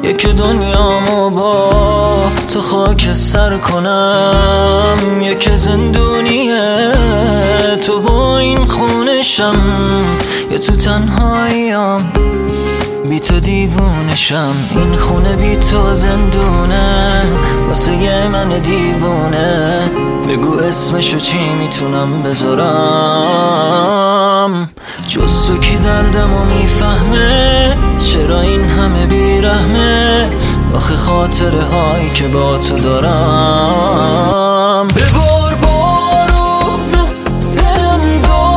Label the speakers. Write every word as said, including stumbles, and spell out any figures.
Speaker 1: یک دنیامو با تو خاک سر کنم، یک زندونیه تو با این خونشم، یا تو تنهاییم بی تو دیوونشم. این خونه بی تو زندونه واسه من دیوونه، بگو اسمشو چی میتونم بذارم جز تو کی دردمو میفهمه؟ چرا این همه بیرحمه؟ آخه خاطره هایی که با تو دارم. بگو